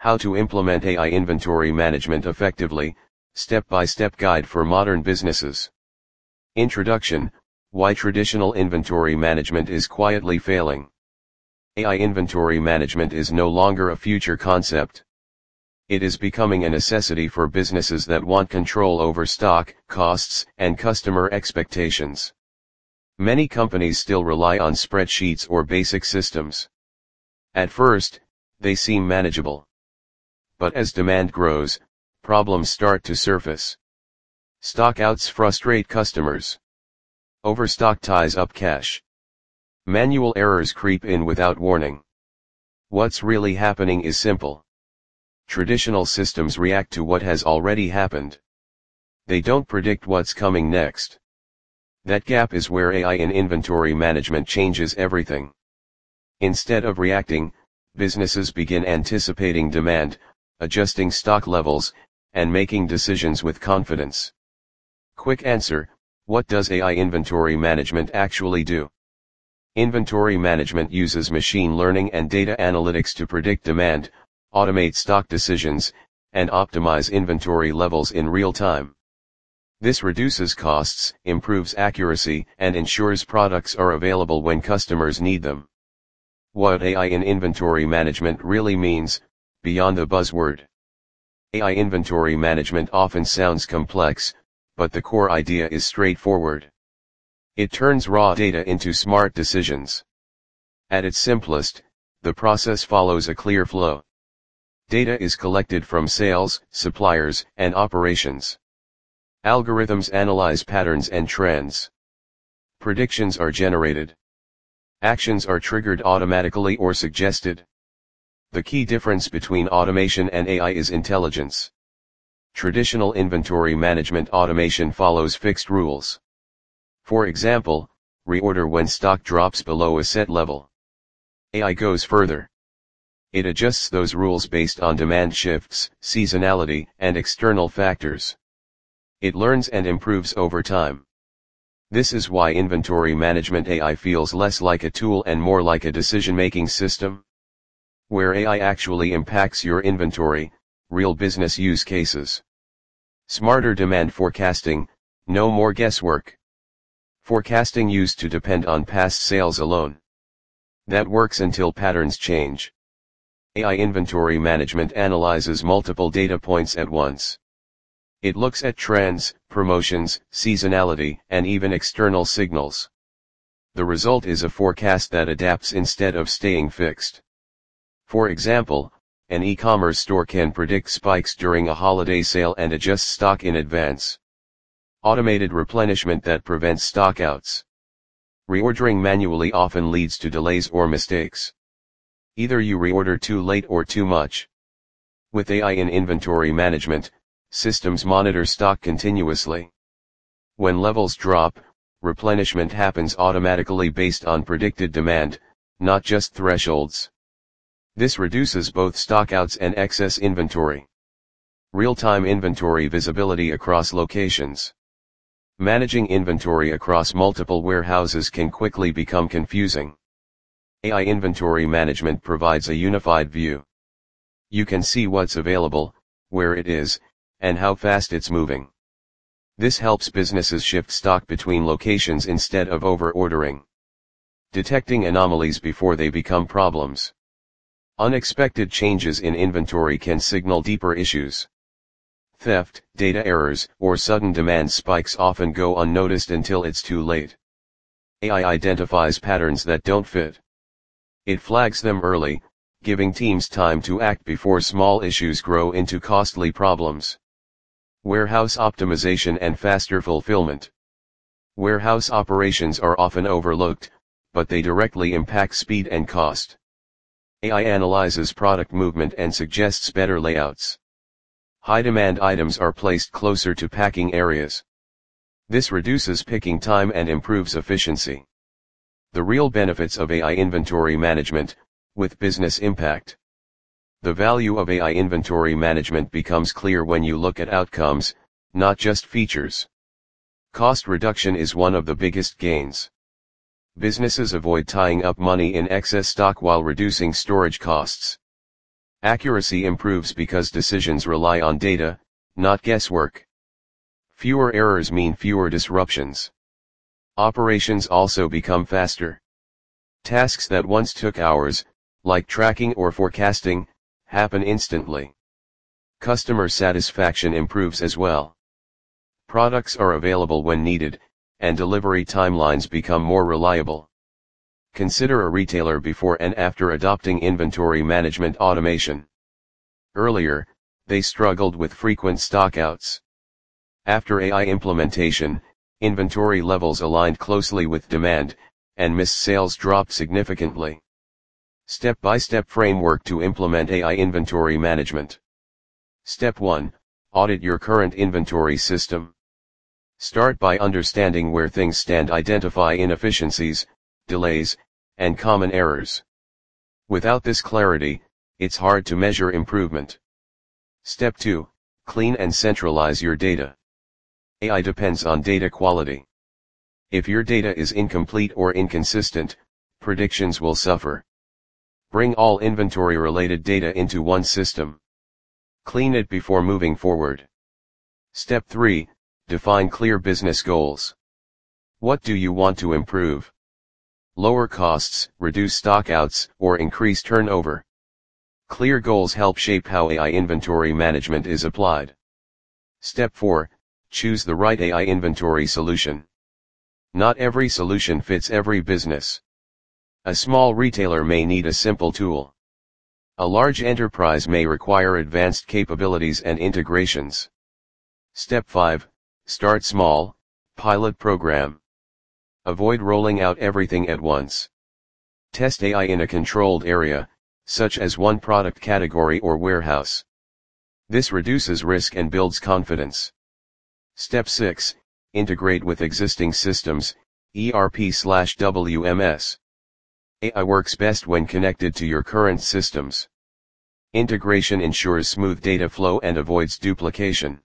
How to implement AI inventory management effectively, step-by-step guide for modern businesses. Introduction, why traditional inventory management is quietly failing. AI inventory management is no longer a future concept. It is becoming a necessity for businesses that want control over stock, costs, and customer expectations. Many companies still rely on spreadsheets or basic systems. At first, they seem manageable. But as demand grows, problems start to surface. Stockouts frustrate customers. Overstock ties up cash. Manual errors creep in without warning. What's really happening is simple. Traditional systems react to what has already happened. They don't predict what's coming next. That gap is where AI in inventory management changes everything. Instead of reacting, businesses begin anticipating demand, adjusting stock levels, and making decisions with confidence. Quick answer, what does AI inventory management actually do? Inventory management uses machine learning and data analytics to predict demand, automate stock decisions, and optimize inventory levels in real time. This reduces costs, improves accuracy, and ensures products are available when customers need them. What AI in inventory management really means, beyond the buzzword. AI inventory management often sounds complex, but the core idea is straightforward. It turns raw data into smart decisions. At its simplest, the process follows a clear flow. Data is collected from sales, suppliers, and operations. Algorithms analyze patterns and trends. Predictions are generated. Actions are triggered automatically or suggested. The key difference between automation and AI is intelligence. Traditional inventory management automation follows fixed rules. For example, reorder when stock drops below a set level. AI goes further. It adjusts those rules based on demand shifts, seasonality, and external factors. It learns and improves over time. This is why inventory management AI feels less like a tool and more like a decision-making system. Where AI actually impacts your inventory, real business use cases. Smarter demand forecasting, no more guesswork. Forecasting used to depend on past sales alone. That works until patterns change. AI inventory management analyzes multiple data points at once. It looks at trends, promotions, seasonality, and even external signals. The result is a forecast that adapts instead of staying fixed. For example, an e-commerce store can predict spikes during a holiday sale and adjust stock in advance. Automated replenishment that prevents stockouts. Reordering manually often leads to delays or mistakes. Either you reorder too late or too much. With AI in inventory management, systems monitor stock continuously. When levels drop, replenishment happens automatically based on predicted demand, not just thresholds. This reduces both stockouts and excess inventory. Real-time inventory visibility across locations. Managing inventory across multiple warehouses can quickly become confusing. AI inventory management provides a unified view. You can see what's available, where it is, and how fast it's moving. This helps businesses shift stock between locations instead of over-ordering. Detecting anomalies before they become problems. Unexpected changes in inventory can signal deeper issues. Theft, data errors, or sudden demand spikes often go unnoticed until it's too late. AI identifies patterns that don't fit. It flags them early, giving teams time to act before small issues grow into costly problems. Warehouse optimization and faster fulfillment. Warehouse operations are often overlooked, but they directly impact speed and cost. AI analyzes product movement and suggests better layouts. High-demand items are placed closer to packing areas. This reduces picking time and improves efficiency. The real benefits of AI inventory management, with business impact. The value of AI inventory management becomes clear when you look at outcomes, not just features. Cost reduction is one of the biggest gains. Businesses avoid tying up money in excess stock while reducing storage costs. Accuracy improves because decisions rely on data, not guesswork. Fewer errors mean fewer disruptions. Operations also become faster. Tasks that once took hours, like tracking or forecasting, happen instantly. Customer satisfaction improves as well. Products are available when needed, and delivery timelines become more reliable. Consider a retailer before and after adopting inventory management automation. Earlier, they struggled with frequent stockouts. After AI implementation, inventory levels aligned closely with demand, and missed sales dropped significantly. Step-by-step framework to implement AI inventory management. Step 1. Audit your current inventory system. Start by understanding where things stand. Identify inefficiencies, delays, and common errors. Without this clarity, it's hard to measure improvement. Step 2. Clean and centralize your data. AI depends on data quality. If your data is incomplete or inconsistent, predictions will suffer. Bring all inventory-related data into one system. Clean it before moving forward. Step 3. Define clear business goals. What do you want to improve? Lower costs, reduce stockouts, or increase turnover. Clear goals help shape how AI inventory management is applied. Step 4. Choose the right AI inventory solution. Not every solution fits every business. A small retailer may need a simple tool. A large enterprise may require advanced capabilities and integrations. Step 5. Start small, pilot program. Avoid rolling out everything at once. Test AI in a controlled area, such as one product category or warehouse. This reduces risk and builds confidence. Step 6. Integrate with existing systems, ERP/WMS. AI works best when connected to your current systems. Integration ensures smooth data flow and avoids duplication.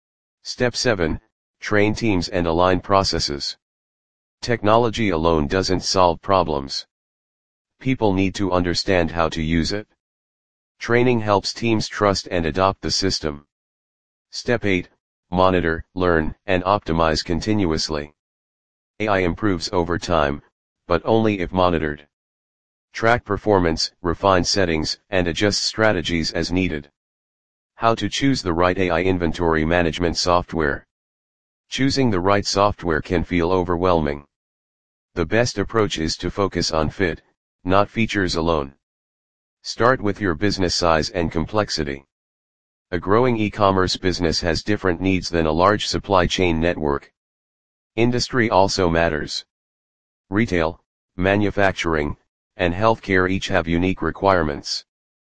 Step 7. Train teams and align processes. Technology alone doesn't solve problems. People need to understand how to use it. Training helps teams trust and adopt the system. Step 8. Monitor, learn, and optimize continuously. AI improves over time, but only if monitored. Track performance, refine settings, and adjust strategies as needed. How to choose the right AI inventory management software. Choosing the right software can feel overwhelming. The best approach is to focus on fit, not features alone. Start with your business size and complexity. A growing e-commerce business has different needs than a large supply chain network. Industry also matters. Retail, manufacturing, and healthcare each have unique requirements.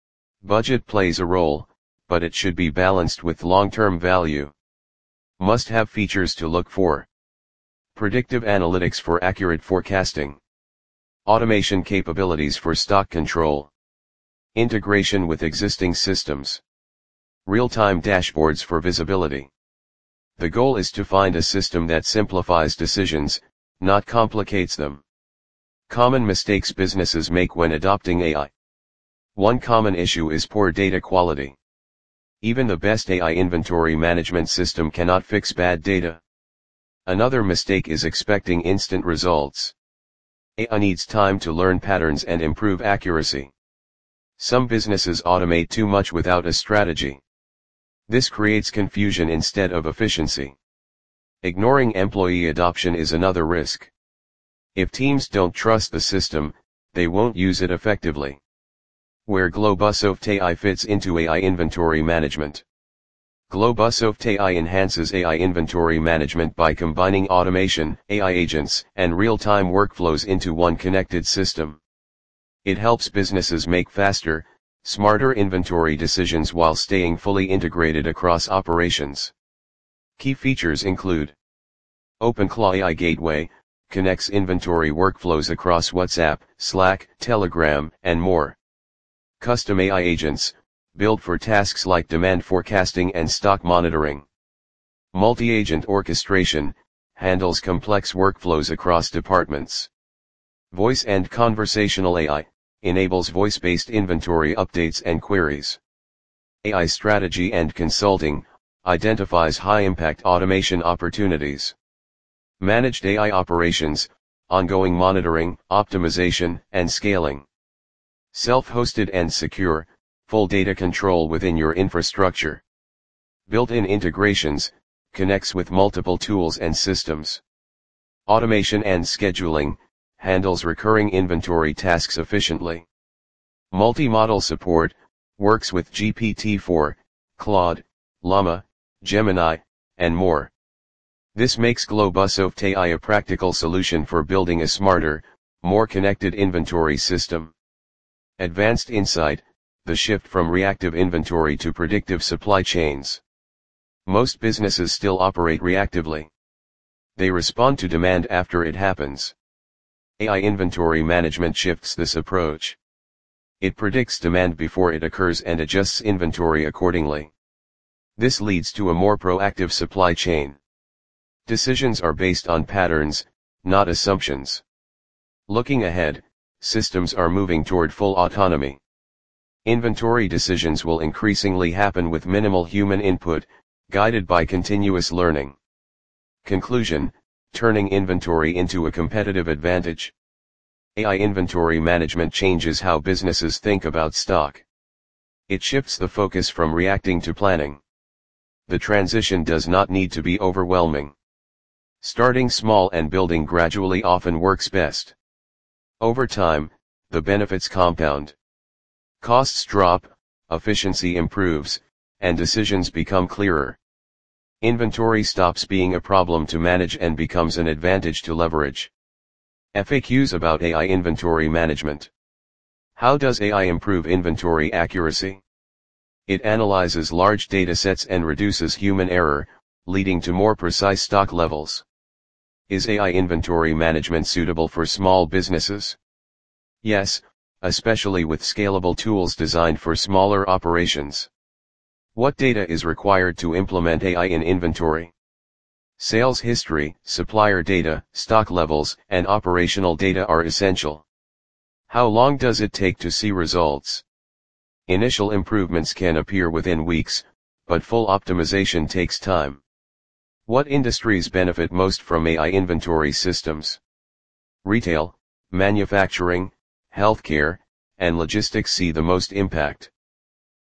Budget plays a role, but it should be balanced with long-term value. Must-have features to look for. Predictive analytics for accurate forecasting. Automation capabilities for stock control. Integration with existing systems. Real-time dashboards for visibility. The goal is to find a system that simplifies decisions, not complicates them. Common mistakes businesses make when adopting AI. One common issue is poor data quality. Even the best AI inventory management system cannot fix bad data. Another mistake is expecting instant results. AI needs time to learn patterns and improve accuracy. Some businesses automate too much without a strategy. This creates confusion instead of efficiency. Ignoring employee adoption is another risk. If teams don't trust the system, they won't use it effectively. Where Globosoft AI fits into AI inventory management. Globosoft AI enhances AI inventory management by combining automation, AI agents, and real-time workflows into one connected system. It helps businesses make faster, smarter inventory decisions while staying fully integrated across operations. Key features include OpenClaw AI Gateway, connects inventory workflows across WhatsApp, Slack, Telegram, and more. Custom AI agents, built for tasks like demand forecasting and stock monitoring. Multi-agent orchestration, handles complex workflows across departments. Voice and conversational AI, enables voice-based inventory updates and queries. AI strategy and consulting, identifies high-impact automation opportunities. Managed AI operations, ongoing monitoring, optimization, and scaling. Self-hosted and secure, full data control within your infrastructure. Built-in integrations, connects with multiple tools and systems. Automation and scheduling, handles recurring inventory tasks efficiently. Multi-model support, works with GPT-4, Claude, Llama, Gemini, and more. This makes Globosoft AI a practical solution for building a smarter, more connected inventory system. Advanced insight, the shift from reactive inventory to predictive supply chains. Most businesses still operate reactively. They respond to demand after it happens. AI inventory management shifts this approach. It predicts demand before it occurs and adjusts inventory accordingly. This leads to a more proactive supply chain. Decisions are based on patterns, not assumptions. Looking ahead, systems are moving toward full autonomy. Inventory decisions will increasingly happen with minimal human input, guided by continuous learning. Conclusion: turning inventory into a competitive advantage. AI inventory management changes how businesses think about stock. It shifts the focus from reacting to planning. The transition does not need to be overwhelming. Starting small and building gradually often works best. Over time, the benefits compound. Costs drop, efficiency improves, and decisions become clearer. Inventory stops being a problem to manage and becomes an advantage to leverage. FAQs about AI inventory management. How does AI improve inventory accuracy? It analyzes large data sets and reduces human error, leading to more precise stock levels. Is AI inventory management suitable for small businesses? Yes, especially with scalable tools designed for smaller operations. What data is required to implement AI in inventory? Sales history, supplier data, stock levels, and operational data are essential. How long does it take to see results? Initial improvements can appear within weeks, but full optimization takes time. What industries benefit most from AI inventory systems? Retail, manufacturing, healthcare, and logistics see the most impact.